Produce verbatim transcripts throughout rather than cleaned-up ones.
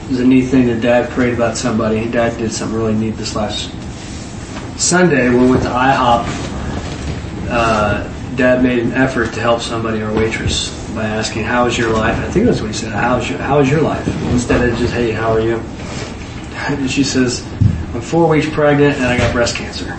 was a neat thing that Dad prayed about somebody. Dad did something really neat this last Sunday when we went to IHOP. Uh, Dad made an effort to help somebody, our waitress, by asking, "How is your life?" I think that's what he said. How's your How is your life? Instead of just, "Hey, how are you?" And she says, "I'm four weeks pregnant and I got breast cancer."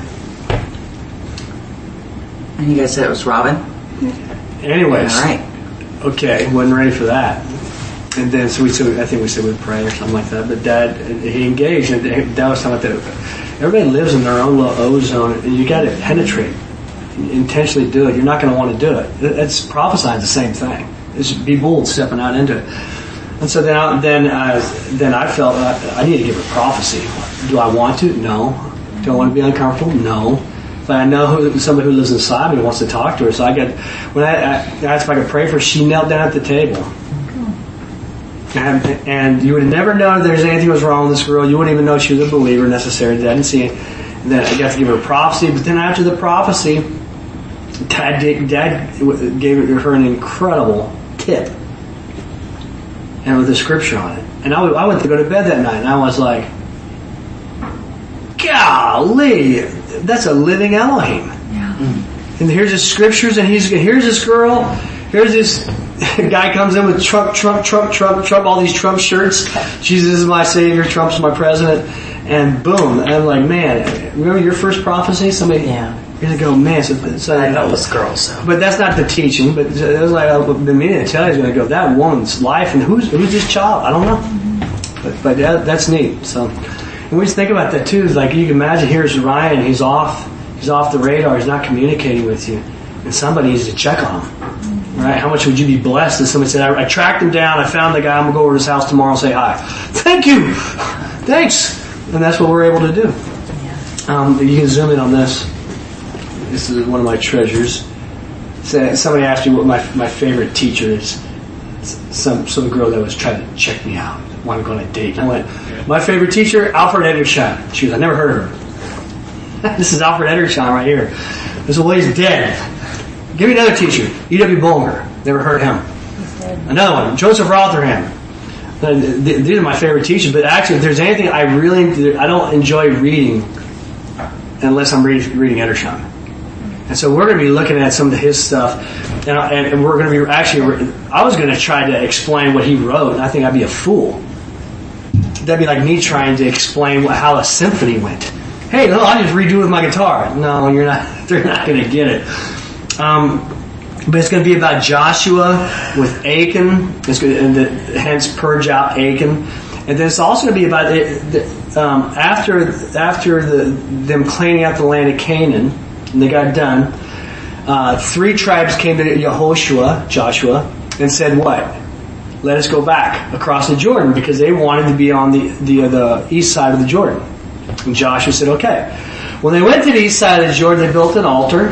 And you guys said it was Robin? Anyways, all right. Okay, wasn't ready for that. And then so we said, I think we said we'd pray or something like that. But Dad, he engaged, and Dad was talking about that. Everybody lives in their own little ozone, and you got to penetrate. Intentionally do it. You're not going to want to do it. It's prophesying the same thing. It's be bold stepping out into it. And so then, I, then, uh, then I felt uh, I need to give a prophecy. Do I want to? No. Do I want to be uncomfortable? No. But I know who, somebody who lives inside me wants to talk to her. So I got when I, I asked if I could pray for her, she knelt down at the table. And, and you would have never known if there's anything was wrong with this girl. You wouldn't even know she was a believer necessarily. I didn't see it. And then I got to give her a prophecy. But then after the prophecy, Dad, Dad gave her an incredible tip, and with a scripture on it. And I, I went to go to bed that night, and I was like, "Golly, that's a living Elohim." Yeah. And here's his scriptures, and he's here's this girl, here's this guy comes in with Trump, Trump, Trump, Trump, Trump, all these Trump shirts. Jesus is my Savior, Trump's my president, and boom! And I'm like, man, remember your first prophecy? Somebody. Yeah. You're going to go, man, so, so I know this girl, so. But that's not the teaching, but it was like, I've been meaning to tell you, is going to go, that woman's life, and who's who's this child? I don't know. But, but that, that's neat. So, and we just think about that too, is like, you can imagine, here's Ryan, he's off, he's off the radar, he's not communicating with you, and somebody needs to check on him. Right? How much would you be blessed if somebody said, I, I tracked him down, I found the guy, I'm going to go over to his house tomorrow and say hi. Thank you! Thanks! And that's what we're able to do. Um, you can zoom in on this. This is one of my treasures. So somebody asked me what my my favorite teacher is. Some some girl that was trying to check me out, wanted to go on a date. I went, my favorite teacher, Alfred Edersheim. She was, I never heard of her. This is Alfred Edersheim right here. This is well, he's dead. Give me another teacher, E W Bulmer. Never heard of him. Another one, Joseph Rotherham. These are my favorite teachers. But actually, if there's anything I really, I don't enjoy reading unless I'm reading, reading Edersheim. And so we're going to be looking at some of his stuff, and, and we're going to be actually. I was going to try to explain what he wrote, and I think I'd be a fool. That'd be like me trying to explain what, how a symphony went. Hey, no, I just redo it with my guitar. No, you're not. They're not going to get it. Um, but it's going to be about Joshua with Achan, it's going to, and the, hence purge out Achan, and then it's also going to be about it, the, um, after after the, them cleaning out the land of Canaan. And they got done. Uh, three tribes came to Yehoshua, Joshua, and said, "What? Let us go back across the Jordan," because they wanted to be on the the, uh, the east side of the Jordan. And Joshua said, "Okay." When they went to the east side of the Jordan, they built an altar.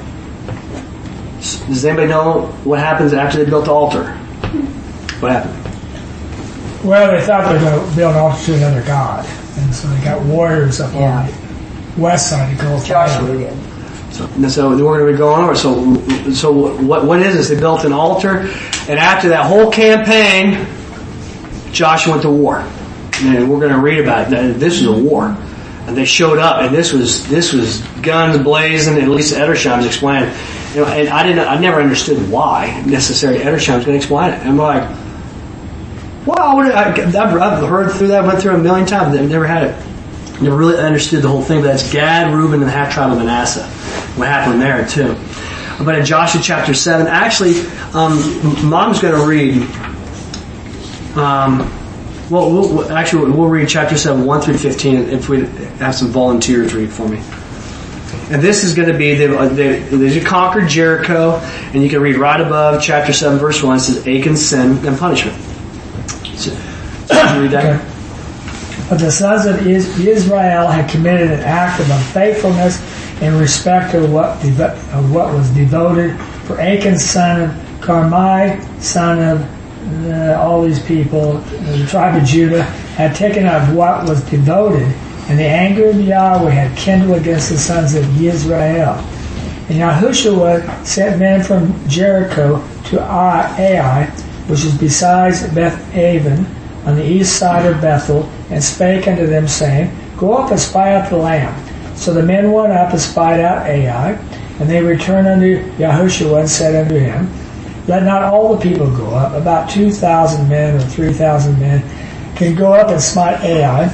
Does anybody know what happens after they built the altar? What happened? Well, they thought they were going to build an altar to another god, and so they got warriors up yeah. on the west side to go. Joshua did. So, so we're going to be going over. So, so what? What is this? They built an altar, and after that whole campaign, Joshua went to war. And we're going to read about it. This was a war, and they showed up, and this was this was guns blazing. At least Edersheim's explaining, you know. And I didn't. I never understood why necessarily Edersheim's going to explain it. And I'm like, wow, I, I've heard through that, went through it a million times. I've never had it. Never really understood the whole thing. But that's Gad, Reuben, and the half tribe of Manasseh. What happened there too? But in Joshua chapter seven, actually, um, Mom's going to read. Um, well, we'll, actually, we'll read chapter seven, one through fifteen. If we have some volunteers read for me. And this is going to be they they, they conquered Jericho, and you can read right above chapter seven, verse one. It says Achan's sin and punishment. So, so you read that. Okay. But the sons of Israel had committed an act of unfaithfulness in respect of what devo- of what was devoted. For Achan, son of Carmi, son of uh, all these people, the tribe of Judah, had taken of what was devoted, and the anger of Yahweh had kindled against the sons of Israel. And Yahushua sent men from Jericho to Ai, which is besides Beth Aven, on the east side of Bethel, and spake unto them, saying, Go up and spy out the land. So the men went up and spied out Ai, and they returned unto Yahushua and said unto him, Let not all the people go up. About two thousand men or three thousand men can go up and smite Ai.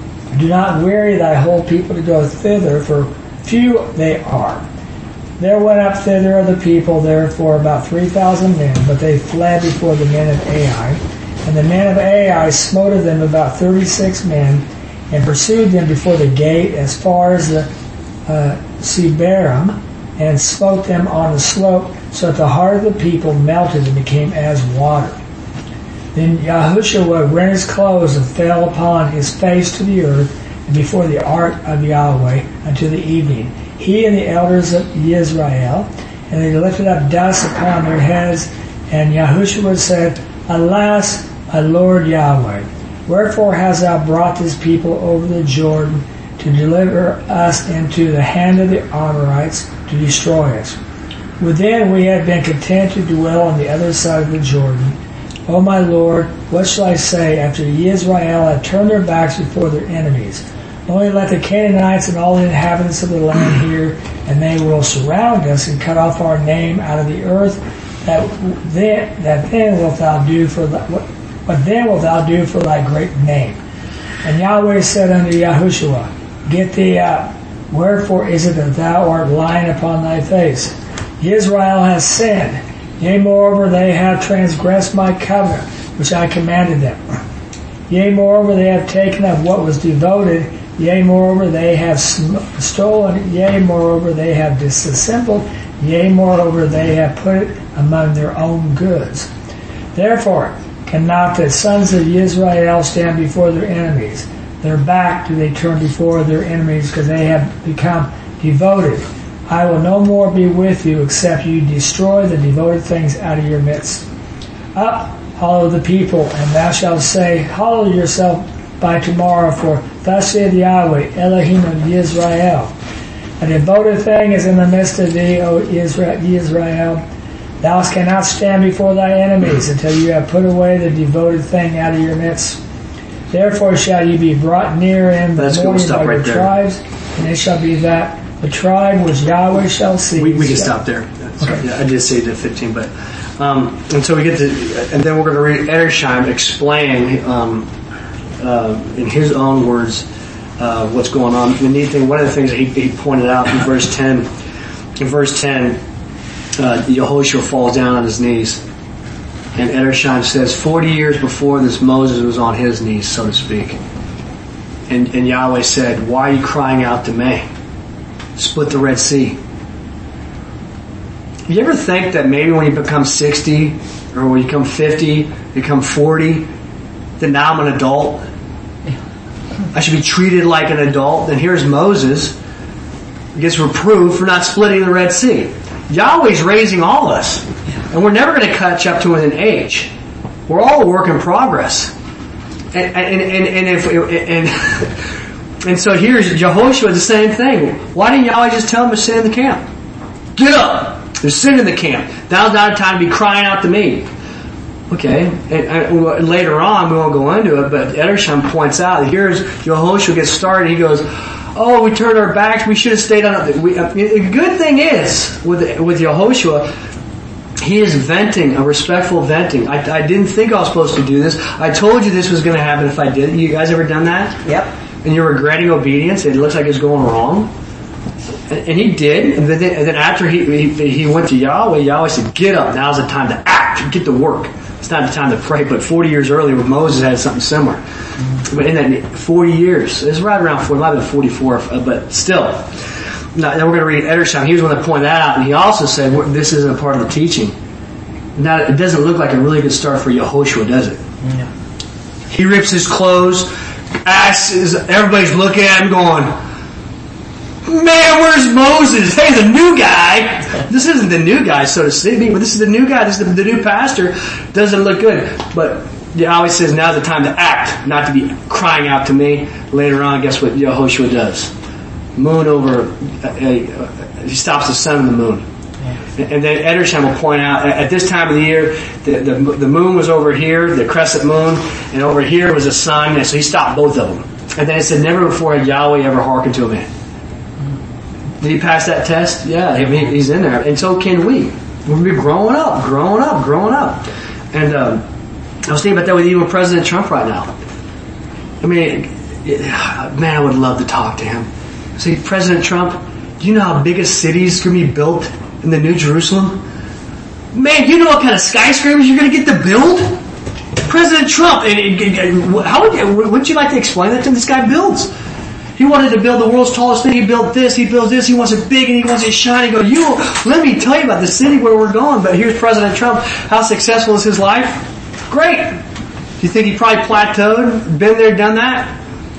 Do not weary thy whole people to go thither, for few they are. There went up thither of the people, therefore, about three thousand men, but they fled before the men of Ai. And the men of Ai smote of them about thirty-six men, and pursued them before the gate as far as the uh, Sebarim, and smote them on the slope, so that the heart of the people melted and became as water. Then Yahushua rent his clothes and fell upon his face to the earth, and before the ark of Yahweh until the evening, he and the elders of Israel, and they lifted up dust upon their heads. And Yahushua said, Alas, my Lord Yahweh, wherefore hast thou brought this people over the Jordan to deliver us into the hand of the Amorites to destroy us? Would then we had been content to dwell on the other side of the Jordan. O my Lord, what shall I say after the Israel have turned their backs before their enemies? Only let the Canaanites and all the inhabitants of the land hear, and they will surround us and cut off our name out of the earth. That then, that then wilt thou do for thy, what, what then wilt thou do for thy great name? And Yahweh said unto Yahushua, Get thee up. Wherefore is it that thou art lying upon thy face? Israel has sinned. Yea, moreover, they have transgressed my covenant, which I commanded them. Yea, moreover, they have taken of what was devoted. Yea, moreover, they have stolen. Yea, moreover, they have disassembled. Yea, moreover, they have put it among their own goods. Therefore, cannot the sons of Israel stand before their enemies? Their back do they turn before their enemies, because they have become devoted. I will no more be with you, except you destroy the devoted things out of your midst. Up, hallow the people, and thou shalt say, Hallow yourself by tomorrow, for thus saith Yahweh, Elohim of Israel. A devoted thing is in the midst of thee, O Israel. Thou cannot stand before thy enemies until you have put away the devoted thing out of your midst. Therefore shall you be brought near in the That's morning by right your there. tribes, and it shall be that the tribe which Yahweh shall see. We, we can stop there. Sorry, Okay. yeah, I did say to fifteen, but um, and so we get to, and then we're going to read Edersheim explain um, uh, in his own words uh, what's going on. The neat thing, one of the things that he, he pointed out in verse ten, in verse ten, uh, Yehoshua falls down on his knees, and Edersheim says, forty years before this, Moses was on his knees, so to speak, and, and Yahweh said, "Why are you crying out to me? Split the Red Sea." You ever think that maybe when you become sixty, or when you become fifty, become forty, that now I'm an adult? I should be treated like an adult. And here's Moses, gets reproved for not splitting the Red Sea. Yahweh's raising all of us, and we're never going to catch up to him in age. We're all a work in progress. And and and, and if and and so here's Yehoshua, the same thing. Why didn't Yahweh just tell him to sit in the camp? Get up! There's sin in the camp. Now's not a time to be crying out to me. Okay, and, and later on we won't go into it, but Edersheim points out that here's Yehoshua gets started. He goes, "Oh, we turned our backs. We should have stayed on it." We, uh, the good thing is with with Yehoshua, he is venting, a respectful venting. I, I didn't think I was supposed to do this. I told you this was going to happen if I did. You guys ever done that? Yep. And you're regretting obedience. It looks like it's going wrong. And he did, and then, and then after he, he he went to Yahweh, Yahweh said, "Get up! Now's the time to act. Get to work. It's not the time to pray." But forty years earlier, with Moses, had something similar. Mm-hmm. But in that forty years, it's right around forty, might have been forty-four, but still. Now, then we're going to read Edersheim. He was going to point that out, and he also said this isn't a part of the teaching. Now, it doesn't look like a really good start for Yehoshua, does it? Yeah. He rips his clothes. Asks, everybody's looking at him, going, "Man, where's Moses? Hey, the new guy." This isn't the new guy, so to speak, but this is the new guy. This is the, the new pastor. Doesn't look good. But Yahweh says now's the time to act, not to be crying out to me. Later on, guess what Yehoshua does? Moon over, uh, uh, he stops the sun and the moon. And then Edersheim will point out, at this time of the year, the, the, the moon was over here, the crescent moon, and over here was a son, and so he stopped both of them. And then it said, never before had Yahweh ever hearkened to a man. Did he pass that test? Yeah, I mean, he's in there. And so can we. We'll be growing up, growing up, growing up. And um, I was thinking about that with even President Trump right now. I mean, it, man, I would love to talk to him. See, President Trump, do you know how big a city is going to be built in the New Jerusalem? Man, you know what kind of skyscrapers you're going to get to build? President Trump, and, and, and how would you, wouldn't you like to explain that to him? This guy builds. He wanted to build the world's tallest thing. He built this. He builds this. He wants it big and he wants it shiny. Go, you, let me tell you about the city where we're going. But here's President Trump. How successful is his life? Great. Do you think he probably plateaued? Been there, done that?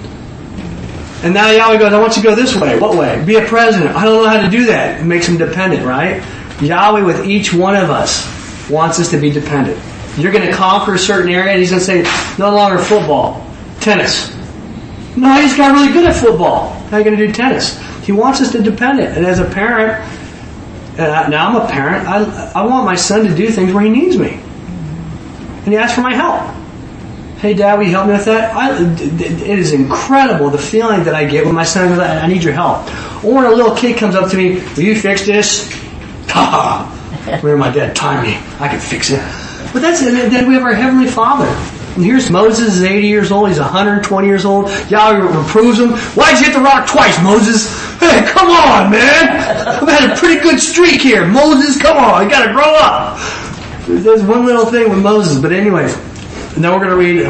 And now Yahweh goes, I want you to go this way. What way? Be a president. I don't know how to do that. It makes him dependent, right? Yahweh with each one of us wants us to be dependent. You're going to conquer a certain area and he's going to say, no longer football, tennis. No, he's got really good at football. How are you going to do tennis? He wants us to depend it. And as a parent, uh, now I'm a parent, I, I want my son to do things where he needs me. And he asks for my help. Hey, Dad, will you help me with that? I, it is incredible the feeling that I get when my son goes, I need your help. Or when a little kid comes up to me, will you fix this? Ha ha. Where my dad time me? I can fix it. But that's it. Then we have our Heavenly Father. And here's Moses, is eighty years old, he's one hundred twenty years old. Yahweh reproves him. Why'd you hit the rock twice, Moses? Hey, come on, man. I've had a pretty good streak here. Moses, come on, you gotta grow up. There's one little thing with Moses, but anyways. Now we're gonna read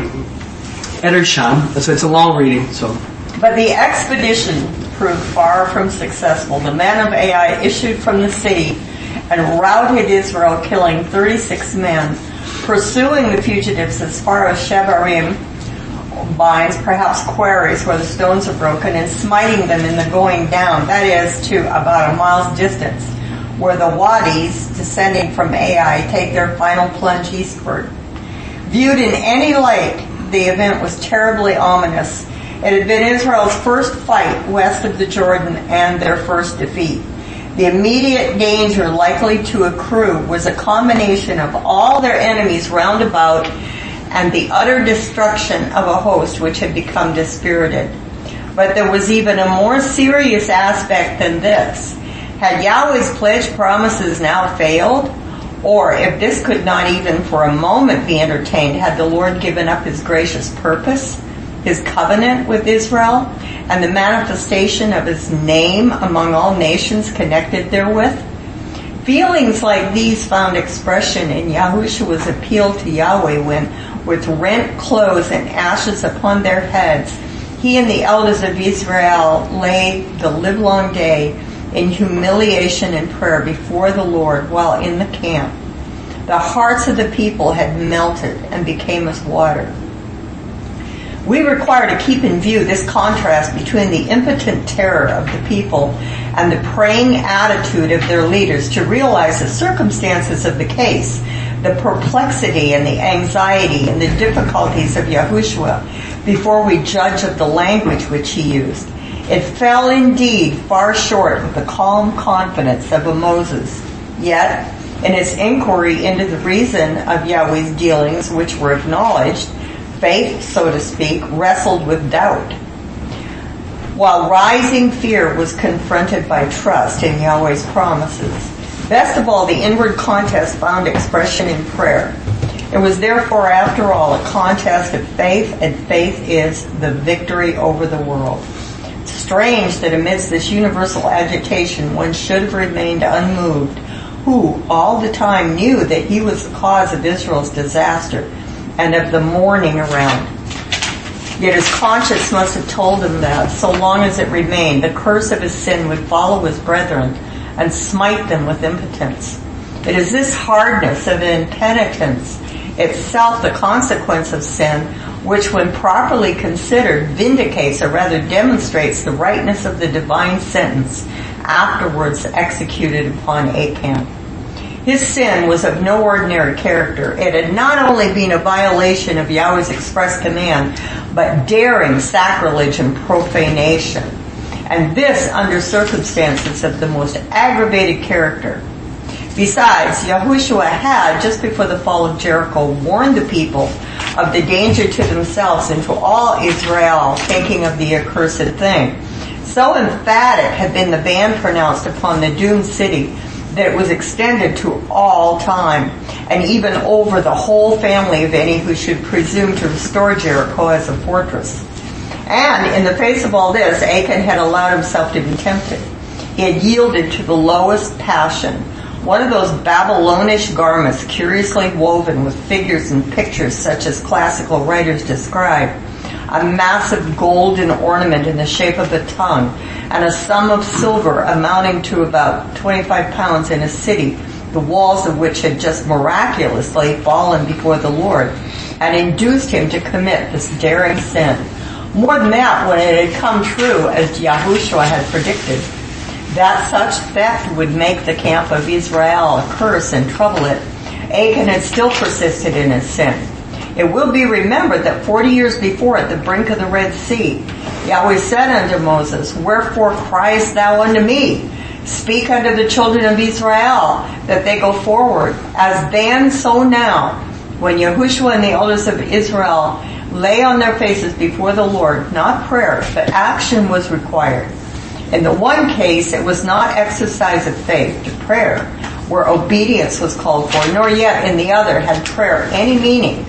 Edersheim. So it's a long reading, so. But the expedition proved far from successful. The man of Ai issued from the city and routed Israel, killing thirty-six men. Pursuing the fugitives as far as Shebarim, binds, perhaps quarries where the stones are broken, and smiting them in the going down, that is, to about a mile's distance, where the wadis, descending from Ai, take their final plunge eastward. Viewed in any light, the event was terribly ominous. It had been Israel's first fight west of the Jordan and their first defeat. The immediate danger likely to accrue was a combination of all their enemies round about and the utter destruction of a host which had become dispirited. But there was even a more serious aspect than this. Had Yahweh's pledged promises now failed? Or if this could not even for a moment be entertained, had the Lord given up his gracious purpose, his covenant with Israel, and the manifestation of his name among all nations connected therewith? Feelings like these found expression in Yahushua's appeal to Yahweh when, with rent clothes and ashes upon their heads, he and the elders of Israel lay the livelong day in humiliation and prayer before the Lord while in the camp. The hearts of the people had melted and became as water. We require to keep in view this contrast between the impotent terror of the people and the praying attitude of their leaders to realize the circumstances of the case, the perplexity and the anxiety and the difficulties of Yahushua before we judge of the language which he used. It fell indeed far short of the calm confidence of a Moses. Yet, in its inquiry into the reason of Yahweh's dealings which were acknowledged, faith, so to speak, wrestled with doubt, while rising fear was confronted by trust in Yahweh's promises. Best of all, the inward contest found expression in prayer. It was therefore, after all, a contest of faith, and faith is the victory over the world. It's strange that amidst this universal agitation, one should have remained unmoved, who all the time knew that he was the cause of Israel's disaster and of the mourning around. Yet his conscience must have told him that, so long as it remained, the curse of his sin would follow his brethren and smite them with impotence. It is this hardness of impenitence, itself the consequence of sin, which when properly considered vindicates or rather demonstrates the rightness of the divine sentence afterwards executed upon Achan. His sin was of no ordinary character. It had not only been a violation of Yahweh's express command, but daring sacrilege and profanation. And this under circumstances of the most aggravated character. Besides, Yahushua had, just before the fall of Jericho, warned the people of the danger to themselves and to all Israel, thinking of the accursed thing. So emphatic had been the ban pronounced upon the doomed city that it was extended to all time, and even over the whole family of any who should presume to restore Jericho as a fortress. And in the face of all this, Achan had allowed himself to be tempted. He had yielded to the lowest passion, one of those Babylonish garments curiously woven with figures and pictures such as classical writers describe, a massive golden ornament in the shape of a tongue, and a sum of silver amounting to about twenty-five pounds in a city, the walls of which had just miraculously fallen before the Lord, and induced him to commit this daring sin. More than that, when it had come true, as Yahushua had predicted, that such theft would make the camp of Israel a curse and trouble it, Achan had still persisted in his sin. It will be remembered that forty years before, at the brink of the Red Sea, Yahweh said unto Moses, Wherefore criest thou unto me? Speak unto the children of Israel, that they go forward. As then, so now, when Yahushua and the elders of Israel lay on their faces before the Lord, not prayer, but action was required. In the one case, it was not exercise of faith to prayer, where obedience was called for, nor yet in the other had prayer any meaning,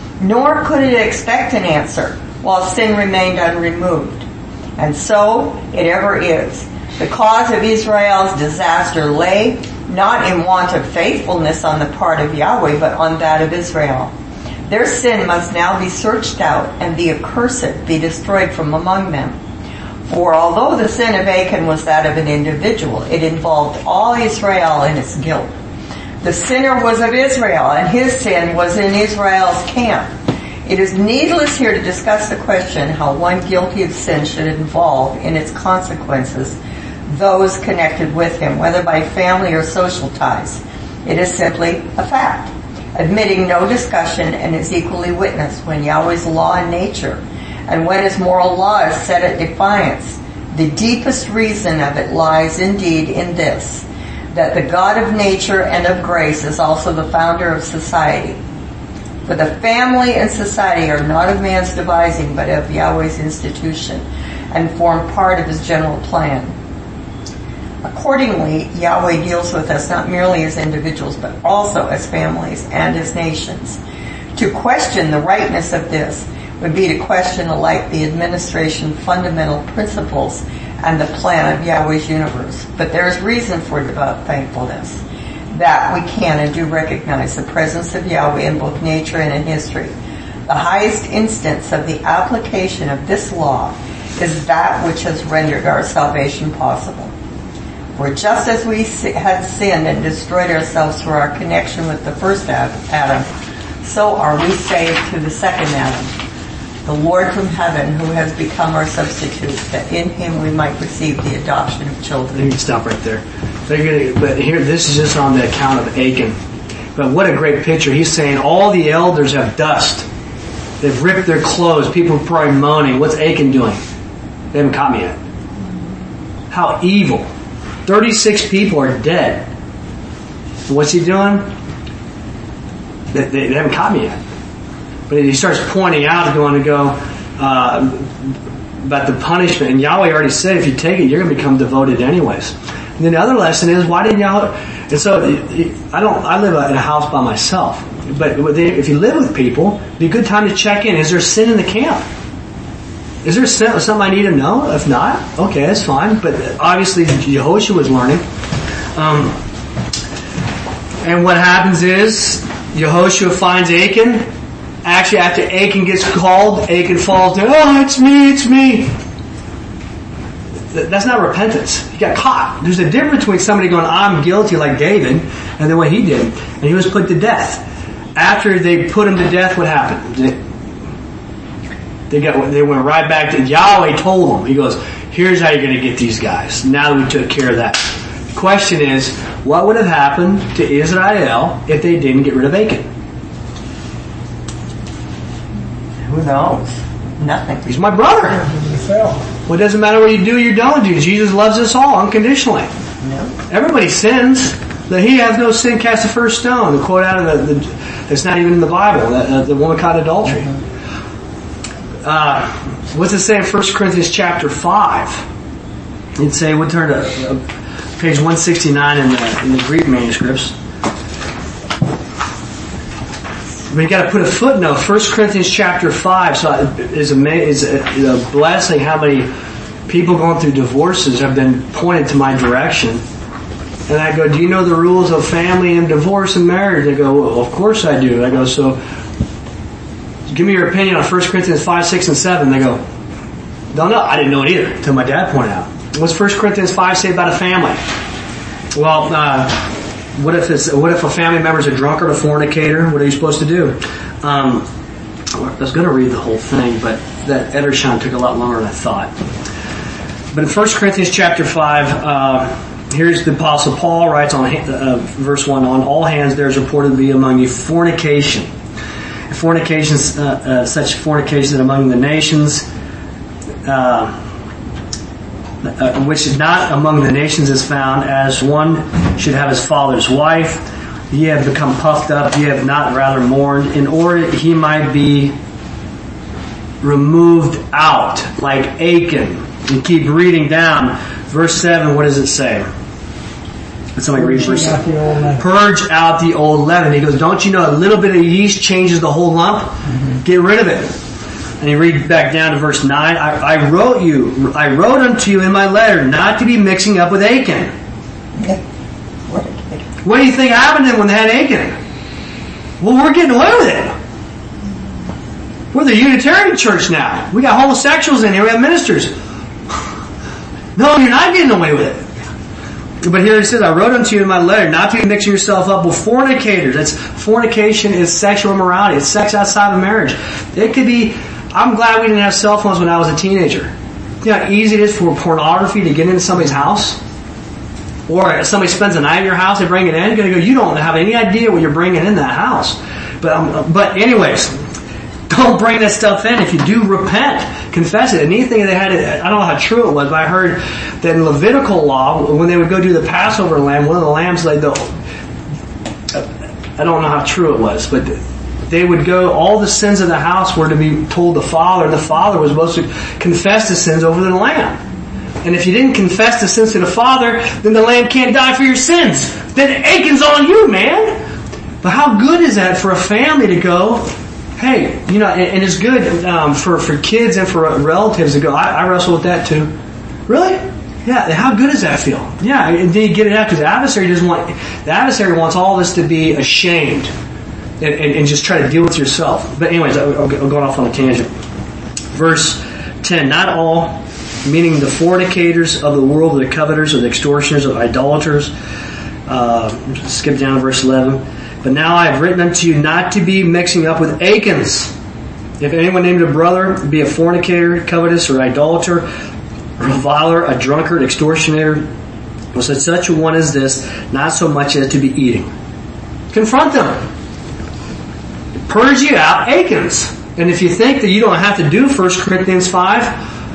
nor could it expect an answer while sin remained unremoved. And so it ever is. The cause of Israel's disaster lay not in want of faithfulness on the part of Yahweh, but on that of Israel. Their sin must now be searched out, and the accursed be destroyed from among them. For although the sin of Achan was that of an individual, it involved all Israel in its guilt. The sinner was of Israel, and his sin was in Israel's camp. It is needless here to discuss the question how one guilty of sin should involve in its consequences those connected with him, whether by family or social ties. It is simply a fact, admitting no discussion, and is equally witnessed when Yahweh's law and nature and when his moral law is set at defiance. The deepest reason of it lies indeed in this, that the God of nature and of grace is also the founder of society. For the family and society are not of man's devising, but of Yahweh's institution, and form part of his general plan. Accordingly, Yahweh deals with us not merely as individuals, but also as families and as nations. To question the rightness of this would be to question alike the administration fundamental principles and the plan of Yahweh's universe. But there is reason for devout thankfulness, that we can and do recognize the presence of Yahweh in both nature and in history. The highest instance of the application of this law is that which has rendered our salvation possible. For just as we had sinned and destroyed ourselves through our connection with the first Adam, so are we saved through the second Adam, the Lord from heaven, who has become our substitute, that in him we might receive the adoption of children. You can stop right there. But here, this is just on the account of Achan. But what a great picture. He's saying all the elders have dust. They've ripped their clothes. People are probably moaning. What's Achan doing? They haven't caught me yet. How evil. thirty-six people are dead. What's he doing? They, they, they haven't caught me yet. But he starts pointing out, going to go uh, about the punishment. And Yahweh already said, if you take it, you're going to become devoted anyways. And then the other lesson is, why didn't Yahweh? And so I don't. I live in a house by myself. But if you live with people, it'd be a good time to check in. Is there sin in the camp? Is there sin, something I need to know? If not, okay, that's fine. But obviously, Yehoshua was learning. Um, and what happens is, Yehoshua finds Achan. Actually, after Achan gets called, Achan falls down. Oh, it's me, it's me. That's not repentance. He got caught. There's a difference between somebody going, I'm guilty, like David, and then what he did. And he was put to death. After they put him to death, what happened? They, they got. They went right back to Yahweh. Told them. He goes, here's how you're going to get these guys. Now that we took care of that. The question is, what would have happened to Israel if they didn't get rid of Achan? Who knows? Nothing. He's my brother. Well, it doesn't matter what you do or you don't do. Jesus loves us all unconditionally. No. Everybody sins. That he has no sin, cast the first stone. The quote out of the, the that's not even in the Bible. That, uh, the woman caught adultery. Uh, what's it say in First Corinthians chapter five? You'd say, we'll turn to uh, page one sixty-nine in the, in the Greek manuscripts. But you got to put a footnote. First Corinthians chapter five so is a, is a, a blessing. How many people going through divorces have been pointed to my direction. And I go, do you know the rules of family and divorce and marriage? They go, well, of course I do. I go, so give me your opinion on First Corinthians five, six, and seven. They go, don't know. I didn't know it either until my dad pointed out. What's First Corinthians five say about a family? Well, uh, what if it's, what if a family member is a drunkard, a fornicator? What are you supposed to do? Um, I was going to read the whole thing, but that Edersheim took a lot longer than I thought. But in First Corinthians chapter five, uh, here's the Apostle Paul writes on uh, verse one, on all hands there is reported to be among you fornication. Fornications, uh, uh, such fornication among the nations, uh, uh, which is not among the nations is found, as one should have his father's wife. Ye have become puffed up, ye have not rather mourned, in order he might be removed out, like Achan. You keep reading down. Verse seven, what does it say? Let somebody read verse seven. Purge out the old leaven. He goes, don't you know a little bit of yeast changes the whole lump? Mm-hmm. Get rid of it. And you read back down to verse nine. I, I wrote you, I wrote unto you in my letter not to be mixing up with Achan. What do you think happened to them when they had Achan? Well, we're getting away with it. We're the Unitarian church now. We got homosexuals in here. We have ministers. No, you're not getting away with it. But here it says, I wrote unto you in my letter not to be mixing yourself up with fornicators. That's fornication is sexual immorality. It's sex outside of marriage. It could be, I'm glad we didn't have cell phones when I was a teenager. You know how easy it is for pornography to get into somebody's house? Or if somebody spends a night at your house, they bring it in, you're going to go, you don't have any idea what you're bringing in that house. But, um, but anyways, don't bring that stuff in. If you do, repent. Confess it. And anything they had, I don't know how true it was, but I heard that in Levitical law, when they would go do the Passover lamb, one of the lambs, like the, I don't know how true it was, but they would go, all the sins of the house were to be told the father. The father was supposed to confess the sins over the lamb. And if you didn't confess the sins to the father, then the lamb can't die for your sins. Then Achan's on you, man. But how good is that for a family to go, hey, you know, and, and it's good um, for, for kids and for relatives to go, I, I wrestle with that too. Really? Yeah, how good does that feel? Yeah, and then you get it out because the adversary doesn't want, the adversary wants all this to be ashamed and, and, and just try to deal with yourself. But anyways, I'll, I'll go off on a tangent. Verse ten, not all, meaning the fornicators of the world, the coveters, or the extortioners, or the idolaters. Uh, skip down to verse eleven. But now I have written unto you not to be mixing up with Achans. If anyone named a brother be a fornicator, covetous, or idolater, or a reviler, a drunkard, extortioner, well, such such a one as this, not so much as to be eating. Confront them. Purge you out Achans. And if you think that you don't have to do First Corinthians five,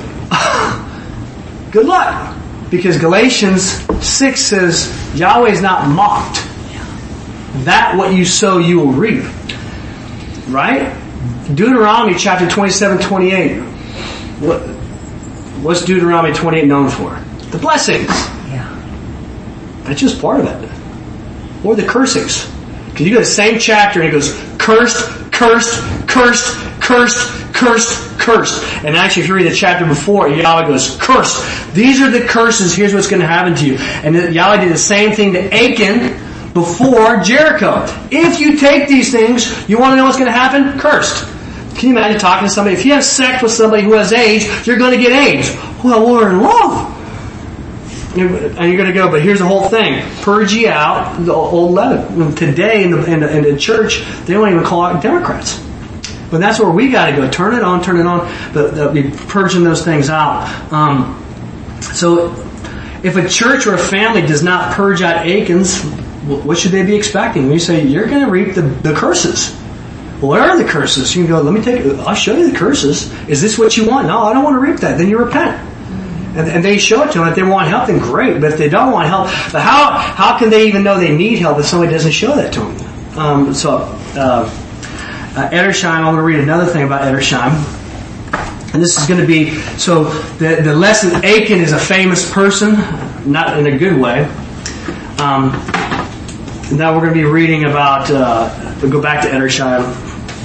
good luck. Because Galatians six says, Yahweh is not mocked. That what you sow, you will reap. Right? Deuteronomy chapter twenty-seven, twenty-eight. What, what's Deuteronomy twenty-eight known for? The blessings. Yeah. That's just part of it. Or the cursings. Because you go to the same chapter and it goes, cursed, cursed, cursed, cursed, cursed, cursed. And actually if you read the chapter before, Yahweh goes, cursed. These are the curses. Here's what's going to happen to you. And Yahweh did the same thing to Achan before Jericho. If you take these things, you want to know what's going to happen? Cursed. Can you imagine talking to somebody? If you have sex with somebody who has AIDS, you're going to get AIDS. Well, we're in love. And you're going to go, but here's the whole thing. Purge ye out the old leaven. Today in the, in the, in the church, they don't even call out Democrats. But that's where we got to go. Turn it on, turn it on. But uh, be purging those things out. Um, so if a church or a family does not purge out Achans, what should they be expecting? When you say, you're going to reap the, the curses. Well, what are the curses? You can go, let me take, I'll show you the curses. Is this what you want? No, I don't want to reap that. Then you repent. And, and they show it to them. If they want help, then great. But if they don't want help, but how how can they even know they need help if somebody doesn't show that to them? Um, so, uh, uh, Edersheim, I'm going to read another thing about Edersheim. And this is going to be, so the, the lesson, Achan is a famous person, not in a good way. Um, now we're going to be reading about, uh, we'll go back to Edersheim.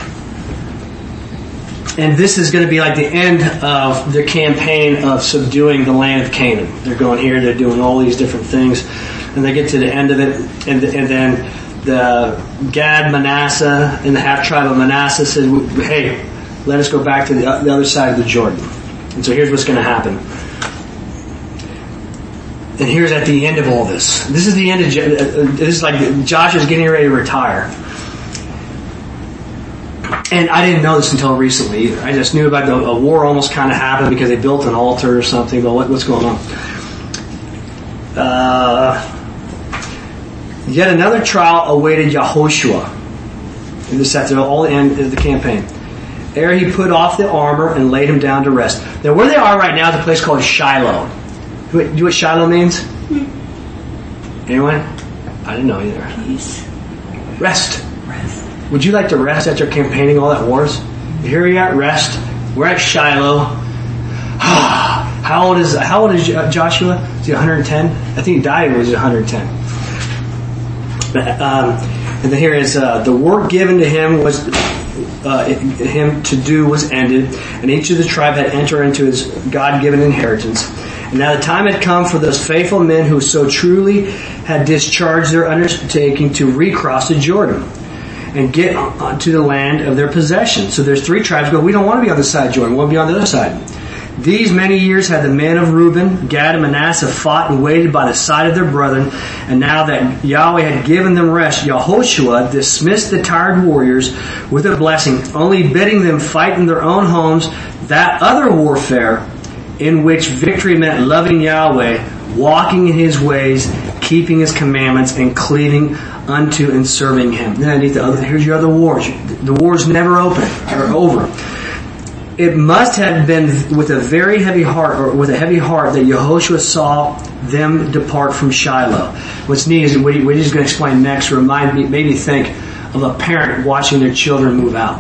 And this is going to be like the end of their campaign of subduing the land of Canaan. They're going here, they're doing all these different things, and they get to the end of it, and, and then the Gad, Manasseh, and the half-tribe of Manasseh said, hey, let us go back to the, the other side of the Jordan. And so here's what's going to happen. And here's at the end of all this. This is the end of, this is like Josh is getting ready to retire. And I didn't know this until recently either. I just knew about the a war almost kind of happened because they built an altar or something. But what, what's going on? Uh, yet another trial awaited Yehoshua. And this at the all end of the campaign. Ere he put off the armor and laid him down to rest. Now where they are right now is a place called Shiloh. Do you know what Shiloh means? Anyone? I didn't know either. Peace. Rest. Rest. Would you like to rest after campaigning all that wars? Here we are at rest. We're at Shiloh. How old is How old is Joshua? Is he one hundred ten? I think he died when he was one hundred ten. Um, and then here is uh, the work given to him was uh, him to do was ended, and each of the tribe had entered into his God-given inheritance. And now the time had come for those faithful men who so truly had discharged their undertaking to recross the Jordan and get to the land of their possession. So there's three tribes go, we don't want to be on this side of Jordan, we want to be on the other side. These many years had the men of Reuben, Gad, and Manasseh fought and waited by the side of their brethren, and now that Yahweh had given them rest, Yehoshua dismissed the tired warriors with a blessing, only bidding them fight in their own homes that other warfare in which victory meant loving Yahweh, walking in His ways, keeping His commandments, and cleaving unto and serving Him. Then the other, here's your other wars. The war's never open or over. It must have been with a very heavy heart, or with a heavy heart, that Yehoshua saw them depart from Shiloh. What's neat is what he's going to explain next. Remind me, made me think of a parent watching their children move out.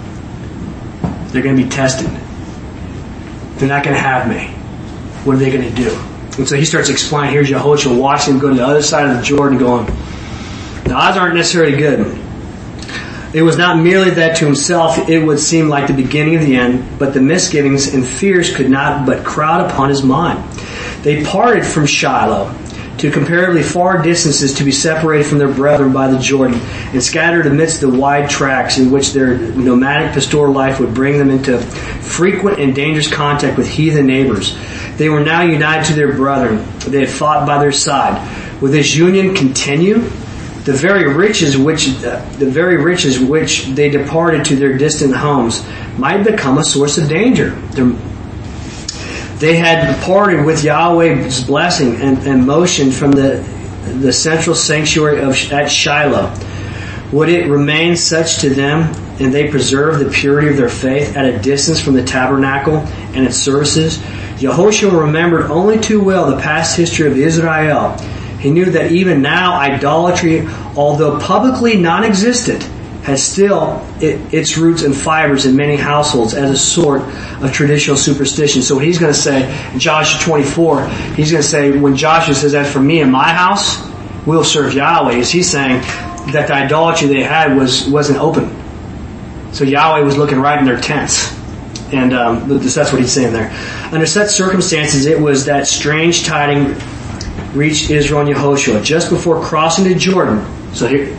They're going to be tested. They're not going to have me. What are they going to do? And so he starts explaining. Here's Yehoshua watching them go to the other side of the Jordan, going, the odds aren't necessarily good. It was not merely that to himself it would seem like the beginning of the end, but the misgivings and fears could not but crowd upon his mind. They parted from Shiloh to comparatively far distances to be separated from their brethren by the Jordan, and scattered amidst the wide tracts in which their nomadic pastoral life would bring them into frequent and dangerous contact with heathen neighbors. They were now united to their brethren. They had fought by their side. Would this union continue? The very riches which uh, the very riches which they departed to their distant homes might become a source of danger. Their, they had departed with Yahweh's blessing and, and motion from the the central sanctuary of at Shiloh. Would it remain such to them, and they preserve the purity of their faith at a distance from the tabernacle and its services? Yehoshua remembered only too well the past history of Israel. He knew that even now idolatry, although publicly non-existent, has still it, its roots and fibers in many households as a sort of traditional superstition. So what he's going to say in Joshua twenty-four, he's going to say, when Joshua says that for me and my house, we'll serve Yahweh, is he's saying that the idolatry they had was, wasn't open. So Yahweh was looking right in their tents. And um, that's what he's saying there. Under such circumstances, it was that strange tiding reached Israel and Yehoshua just before crossing the Jordan. So here,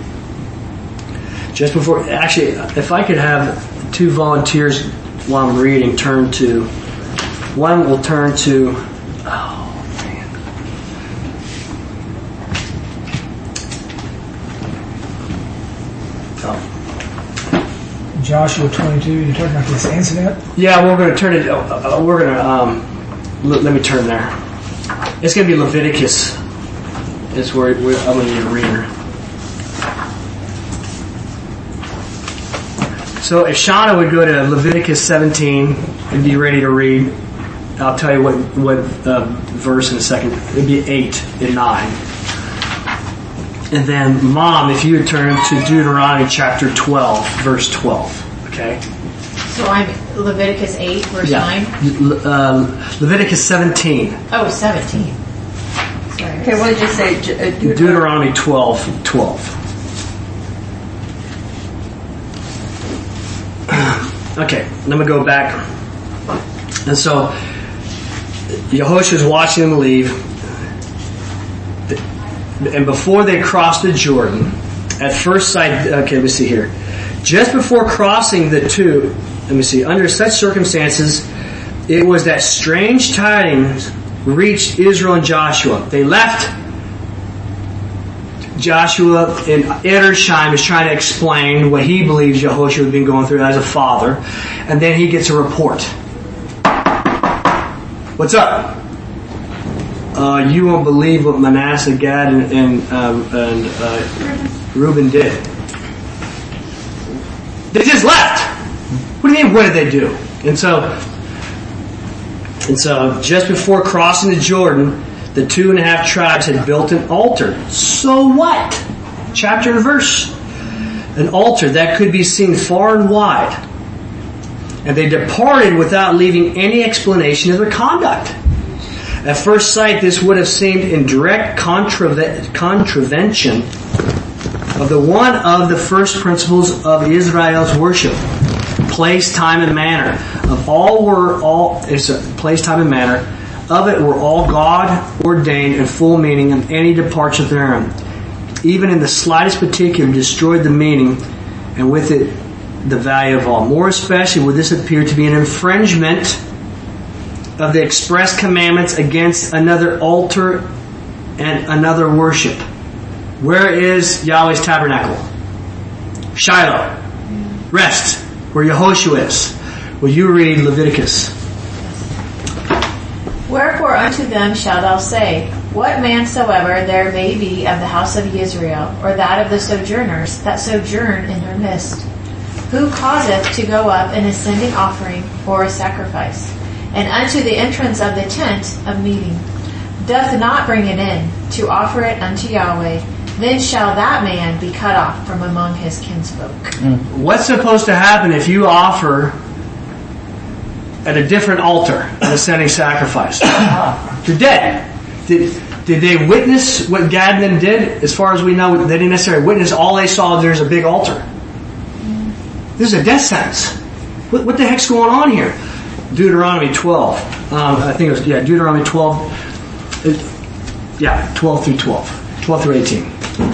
just before, actually, if I could have two volunteers while I'm reading turn to, one will turn to, oh man, oh. Joshua twenty-two, you're talking about this incident? Yeah, we're going to turn it, uh, we're going to, um, let, let me turn there. It's going to be Leviticus. It's where, where I'm going to need a reader. So if Shauna would go to Leviticus seventeen and be ready to read, I'll tell you what what uh, verse in a second. It'd be eight and nine. And then, Mom, if you would turn to Deuteronomy chapter twelve, verse twelve. Okay. So I'm Leviticus eight, verse yeah. nine? Le- uh, Leviticus seventeen. Oh, seventeen. Sorry. Okay, what did you say? Uh, Deuteronomy, Deuteronomy twelve, twelve. Okay, let me go back. And so, Yehoshua's watching them leave. And before they crossed the Jordan, at first sight, okay, let me see here. Just before crossing the two, let me see, under such circumstances, it was that strange tidings reached Israel and Joshua. They left. Joshua in Edersheim is trying to explain what he believes Yehoshua has been going through as a father. And then he gets a report. What's up? Uh, you won't believe what Manasseh, Gad, and, and, um, and uh, Reuben did. They just left. What do you mean, what did they do? And so, and so just before crossing the Jordan, the two and a half tribes had built an altar. So what? Chapter and verse. An altar that could be seen far and wide. And they departed without leaving any explanation of their conduct. At first sight, this would have seemed in direct contrave- contravention of the one of the first principles of Israel's worship. Place, time, and manner. Of all were all, it's a place, time, and manner. Of it were all God ordained and full meaning, and any departure therein, even in the slightest particular, destroyed the meaning, and with it the value of all. More especially would this appear to be an infringement of the express commandments against another altar and another worship. Where is Yahweh's tabernacle? Shiloh. Rest. Where Yehoshua is. Will you read Leviticus? Wherefore unto them shalt thou say, What man soever there may be of the house of Israel, or that of the sojourners that sojourn in her midst, who causeth to go up an ascending offering or a sacrifice, and unto the entrance of the tent of meeting, doth not bring it in, to offer it unto Yahweh, then shall that man be cut off from among his kinsfolk. What's supposed to happen if you offer at a different altar an ascending sacrifice? You're dead. Did, did they witness what Gad and them did? As far as we know, they didn't necessarily witness. All they saw was there's a big altar. This is a death sentence. What, what the heck's going on here? Deuteronomy twelve. Um, I think it was, yeah, Deuteronomy twelve. It, yeah, twelve through twelve. twelve through eighteen.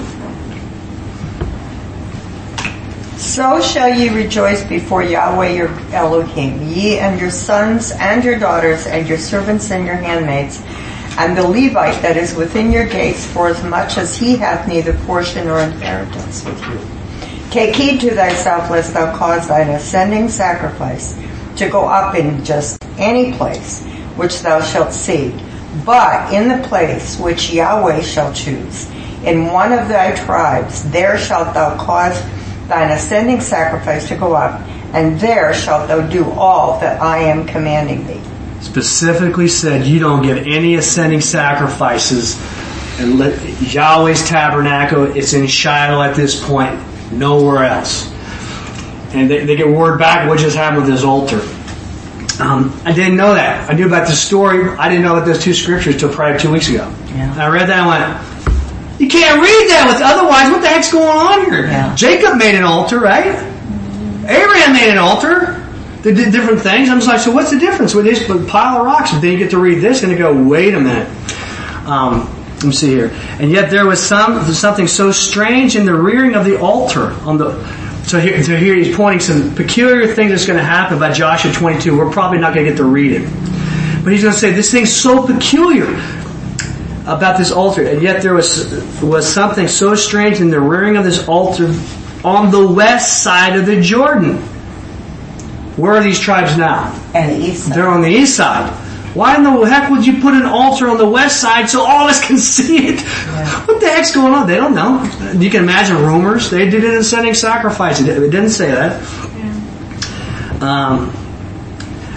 So shall ye rejoice before Yahweh your Elohim, ye and your sons and your daughters and your servants and your handmaids, and the Levite that is within your gates, for as much as he hath neither portion nor inheritance with you. Take heed to thyself, lest thou cause thine ascending sacrifice to go up in just any place which thou shalt see, but in the place which Yahweh shall choose, in one of thy tribes, there shalt thou cause thine ascending sacrifice to go up, and there shalt thou do all that I am commanding thee. Specifically said you don't give any ascending sacrifices, and let Yahweh's tabernacle, it's in Shiloh at this point, nowhere else. And they, they get word back what just happened with this altar. Um, I didn't know that. I knew about this story. I didn't know about those two scriptures until probably two weeks ago. Yeah. And I read that and I went, you can't read that with otherwise. What the heck's going on here? Yeah. Jacob made an altar, right? Abraham made an altar. They did different things. I'm just like, so what's the difference with this pile of rocks? But then you get to read this and you go, wait a minute. Um, let me see here. And yet there was some something so strange in the rearing of the altar on the. So here, so here he's pointing some peculiar things that's going to happen by Joshua twenty-two. We're probably not going to get to read it, but he's going to say this thing's so peculiar about this altar, and yet there was was something so strange in the rearing of this altar on the west side of the Jordan. Where are these tribes now? And the east side. They're on the east side. Why in the heck would you put an altar on the west side so all of us can see it? Yeah. What the heck's going on? They don't know. You can imagine rumors. They did an ascending sacrifice. It didn't say that. Yeah. Um,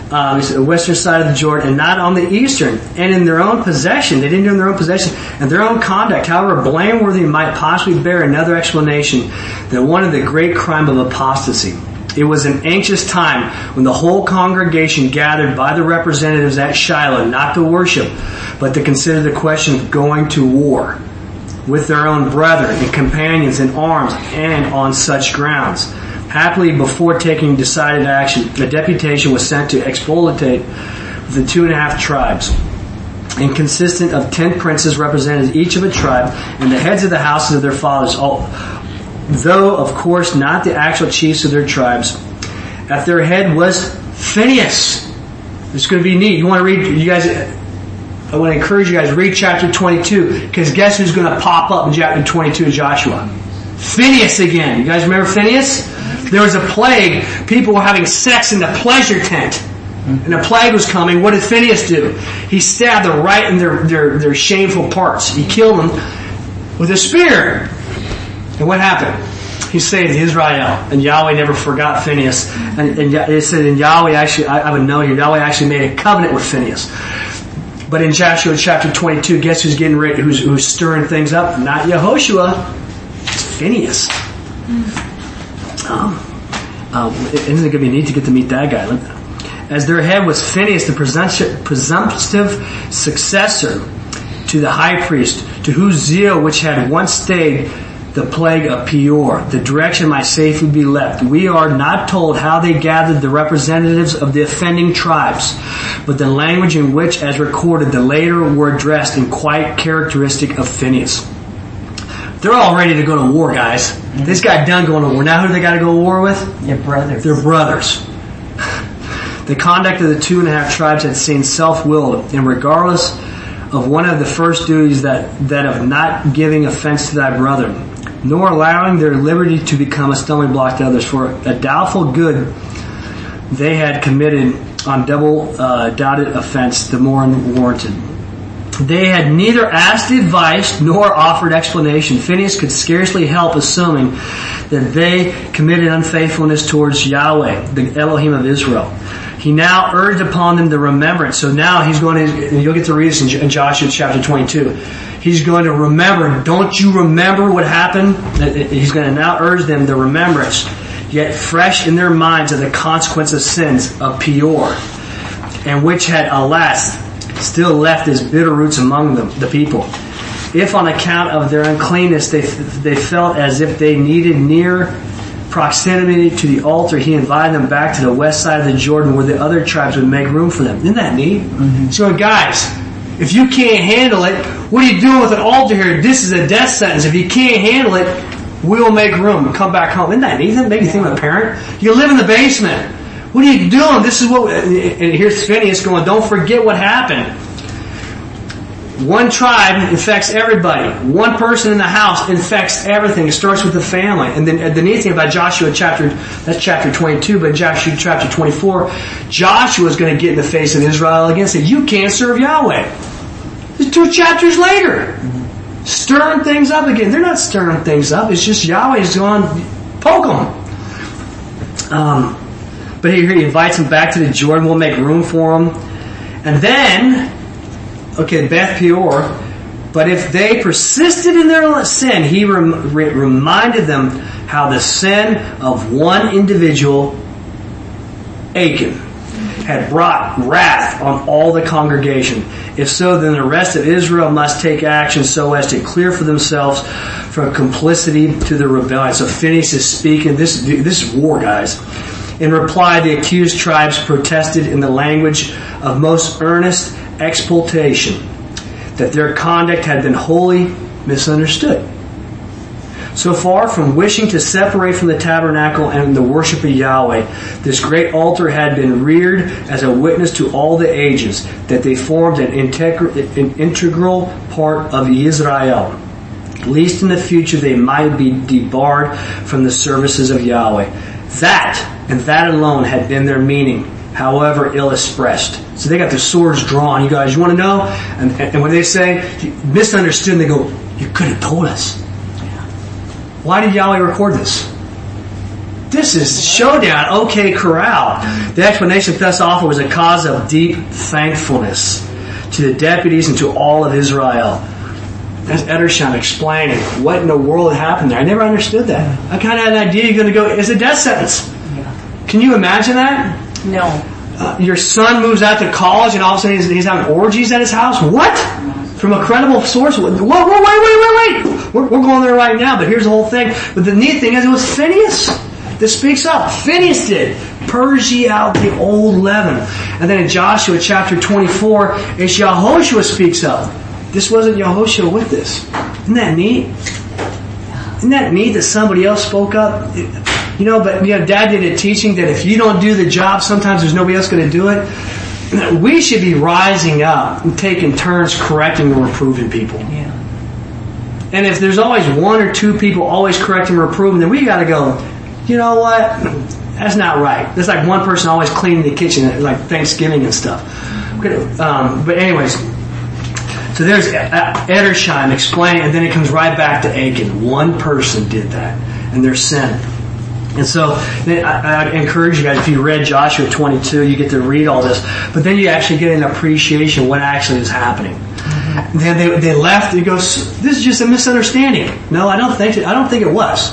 Um, the western side of the Jordan, and not on the eastern. And in their own possession, they didn't do it in their own possession, and their own conduct, however blameworthy, might possibly bear another explanation than one of the great crime of apostasy. It was an anxious time when the whole congregation gathered by the representatives at Shiloh, not to worship, but to consider the question of going to war with their own brethren and companions in arms and on such grounds. Happily, before taking decided action, a deputation was sent to expoliate the two and a half tribes, and consistent of ten princes represented each of a tribe, and the heads of the houses of their fathers, all, though of course not the actual chiefs of their tribes. At their head was Phinehas. It's going to be neat. You want to read, you guys, I want to encourage you guys, read chapter twenty-two, because guess who's going to pop up in chapter twenty-two of Joshua? Phinehas again. You guys remember Phinehas? There was a plague. People were having sex in the pleasure tent. And a plague was coming. What did Phinehas do? He stabbed them right in their, their, their shameful parts. He killed them with a spear. And what happened? He saved Israel. And Yahweh never forgot Phinehas. And, and it said in Yahweh actually, I, I would know here, Yahweh actually made a covenant with Phinehas. But in Joshua chapter twenty-two, guess who's getting ready, who's, who's stirring things up? Not Yehoshua. It's Phinehas. Um, uh, isn't it going to be neat to get to meet that guy? As their head was Phinehas, the presumptive successor to the high priest, to whose zeal which had once stayed the plague of Peor, the direction might safely be left. We are not told how they gathered the representatives of the offending tribes, but the language in which, as recorded, the later were addressed in quite characteristic of Phinehas. They're all ready to go to war, guys. Mm-hmm. This guy done going to war. Now who do they got to go to war with? Your brothers. Their brothers. The conduct of the two and a half tribes had seemed self-willed, and regardless of one of the first duties that, that of not giving offense to thy brethren, nor allowing their liberty to become a stumbling block to others, for a doubtful good they had committed on double uh, doubted offense, the more unwarranted. They had neither asked advice nor offered explanation. Phinehas could scarcely help assuming that they committed unfaithfulness towards Yahweh, the Elohim of Israel. He now urged upon them the remembrance. So now he's going to, and you'll get to read this in Joshua chapter twenty-two. He's going to remember. Don't you remember what happened? He's going to now urge them the remembrance, yet fresh in their minds of the consequence of sins of Peor, and which had, alas, still left as bitter roots among them, the people. If on account of their uncleanness they they felt as if they needed near proximity to the altar, he invited them back to the west side of the Jordan where the other tribes would make room for them. Isn't that neat? Mm-hmm. So guys, if you can't handle it, what are you doing with an altar here? This is a death sentence. If you can't handle it, we'll make room. Come back home. Isn't that neat? Doesn't that make you think of a parent? You live in the basement. What are you doing? This is what, and here's Phinehas going, don't forget what happened. One tribe infects everybody. One person in the house infects everything. It starts with the family. And then the neat thing about Joshua chapter, that's chapter twenty-two, but Joshua chapter twenty-four, Joshua is going to get in the face of Israel again and say, you can't serve Yahweh. It's two chapters later. Mm-hmm. Stirring things up again. They're not stirring things up. It's just Yahweh's going, poke them. Um, but here he invites them back to the Jordan. We'll make room for them. And then, okay, Beth Peor, but if they persisted in their sin, he rem- re- reminded them how the sin of one individual, Achan, had brought wrath on all the congregation. If so, then the rest of Israel must take action so as to clear for themselves from complicity to the rebellion. So Phinehas is speaking. This, this is war, guys. In reply, the accused tribes protested in the language of most earnest expultation that their conduct had been wholly misunderstood. So far from wishing to separate from the tabernacle and the worship of Yahweh, this great altar had been reared as a witness to all the ages that they formed an, integral, an integral part of Israel, lest in the future they might be debarred from the services of Yahweh. That, and that alone, had been their meaning, however ill-expressed. So they got their swords drawn. You guys, you want to know? And, and when they say, misunderstood, they go, you could have told us. Why did Yahweh record this? This is showdown. OK Corral. The explanation thus offered was a cause of deep thankfulness to the deputies and to all of Israel. That's Edersheim explaining what in the world happened there. I never understood that. I kind of had an idea you're going to go, it's a death sentence. Yeah. Can you imagine that? No. Uh, your son moves out to college and all of a sudden he's, he's having orgies at his house? What? From a credible source? Whoa, whoa, wait, wait, wait, wait. We're, we're going there right now, but here's the whole thing. But the neat thing is it was Phineas that speaks up. Phineas did. Purge ye out the old leaven. And then in Joshua chapter twenty-four, it's Yahushua speaks up. This wasn't Yahushua with this. Isn't that neat? Isn't that neat that somebody else spoke up? You know, but you know, Dad did a teaching that if you don't do the job, sometimes there's nobody else going to do it. We should be rising up and taking turns correcting and reproving people. Yeah. And if there's always one or two people always correcting and reproving, then we got to go, you know what? That's not right. There's like one person always cleaning the kitchen at like Thanksgiving and stuff. Um, but anyways, so there's Edersheim explaining, and then it comes right back to Achan. One person did that, and their sin. And so I, I encourage you guys, if you read Joshua twenty-two, you get to read all this, but then you actually get an appreciation of what actually is happening. Mm-hmm. Then they, they left. He goes, "This is just a misunderstanding." No, I don't think. I don't think it was.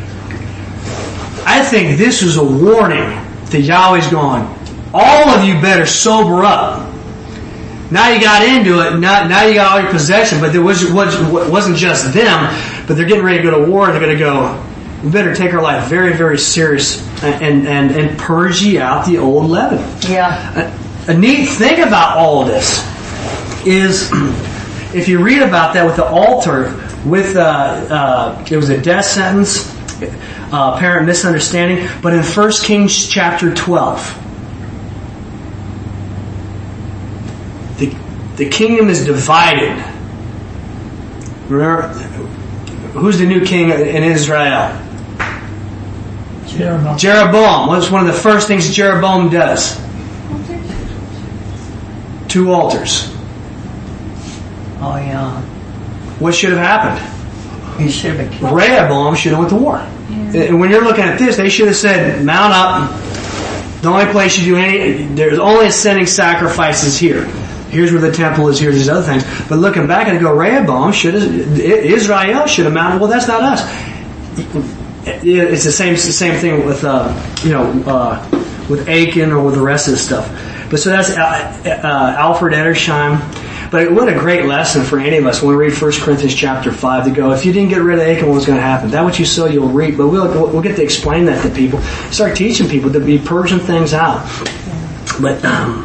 I think this was a warning that Yahweh's going, all of you better sober up. Now you got into it, now, now you got all your possession, but there was, was, wasn't just them, but they're getting ready to go to war, and they're going to go, we better take our life very, very serious and, and, and purge ye out the old leaven. Yeah. A, a neat thing about all of this is, if you read about that with the altar, with, uh, uh, it was a death sentence, uh, apparent misunderstanding, but in First Kings chapter twelve, the, the kingdom is divided. Remember, who's the new king in Israel? Jeroboam. Jeroboam. What's one of the first things Jeroboam does? Two altars. Oh, yeah. What should have happened? He should have been killed. Rehoboam should have went to war. Yeah. And when you're looking at this, they should have said, mount up. The only place you do any, there's only ascending sacrifices here. Here's where the temple is, here's these other things. But looking back and go, Rehoboam should have, Israel should have mounted. Well, that's not us. It's the same, it's the same thing with, uh, you know, uh, with Achan or with the rest of the stuff. But so that's uh, Alfred Edersheim. But what a great lesson for any of us when we read First Corinthians chapter five to go, if you didn't get rid of Achan, what was going to happen? That what you sow, you'll reap. But we'll we'll get to explain that to people. Start teaching people to be purging things out. But um,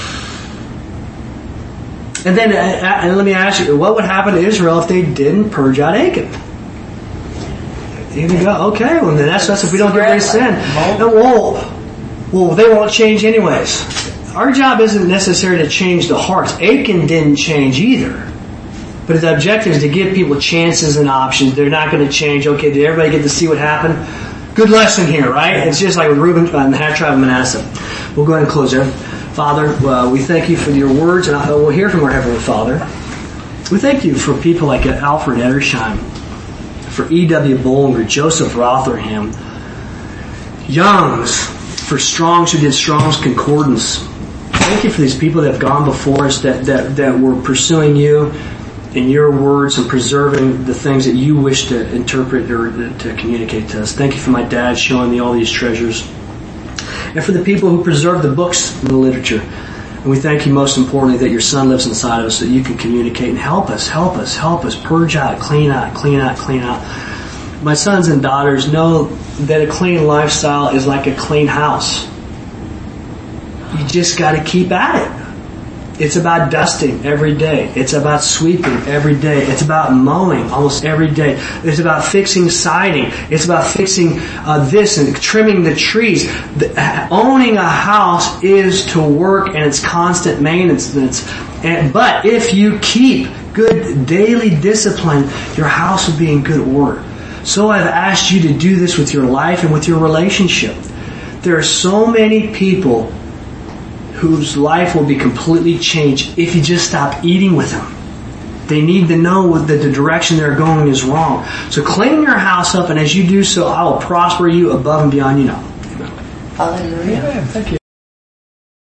and then uh, and let me ask you, what would happen to Israel if they didn't purge out Achan? Here we go. Okay, well then that's that's if we don't get rid of sin. Well, well, they won't change anyways. Our job isn't necessary to change the hearts. Achan didn't change either. But the objective is to give people chances and options. They're not going to change. Okay, did everybody get to see what happened? Good lesson here, right? It's just like with Reuben and the half tribe of Manasseh. We'll go ahead and close there. Father, uh, we thank you for your words, and we'll hear from our Heavenly Father. We thank you for people like Alfred Edersheim, for E W Bollinger, Joseph Rotherham, Youngs, for Strong's who did Strong's Concordance. Thank you for these people that have gone before us, that, that, that were pursuing you in your words and preserving the things that you wish to interpret or to communicate to us. Thank you for my dad showing me all these treasures. And for the people who preserve the books and the literature. And we thank you most importantly that your son lives inside of us so that you can communicate and help us, help us, help us, purge out, clean out, clean out, clean out. My sons and daughters know that a clean lifestyle is like a clean house. You just got to keep at it. It's about dusting every day. It's about sweeping every day. It's about mowing almost every day. It's about fixing siding. It's about fixing uh, this and trimming the trees. The, uh, owning a house is to work, and it's constant maintenance. And, but if you keep good daily discipline, your house will be in good order. So I've asked you to do this with your life and with your relationship. There are so many people whose life will be completely changed if you just stop eating with them. They need to know that the direction they're going is wrong. So clean your house up, and as you do so, I will prosper you above and beyond you know. Hallelujah. Amen. Thank you.